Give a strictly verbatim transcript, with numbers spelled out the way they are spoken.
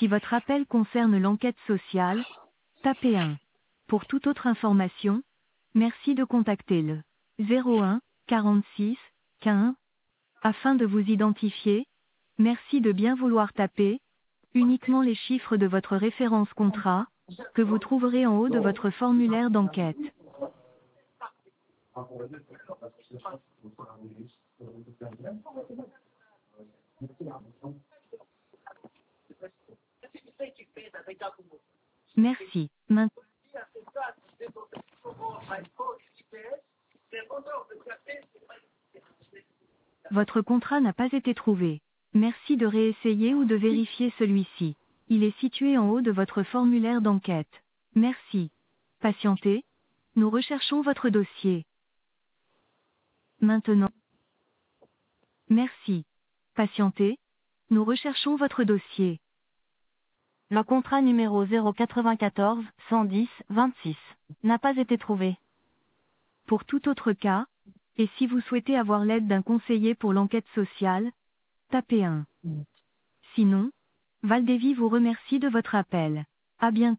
Si votre appel concerne l'enquête sociale, tapez un. Pour toute autre information, merci de contacter le zéro un quarante-six quinze. Afin de vous identifier, merci de bien vouloir taper uniquement les chiffres de votre référence contrat, que vous trouverez en haut de votre formulaire d'enquête. Merci. Main- Votre contrat n'a pas été trouvé. Merci de réessayer ou de vérifier celui-ci. Il est situé en haut de votre formulaire d'enquête. Merci. Patientez. Nous recherchons votre dossier. Maintenant. Merci. Patientez. Nous recherchons votre dossier. Le contrat numéro zéro quatre-vingt-quatorze cent dix vingt-six n'a pas été trouvé. Pour tout autre cas, et si vous souhaitez avoir l'aide d'un conseiller pour l'enquête sociale, tapez un. Sinon, Valdévy vous remercie de votre appel. À bientôt.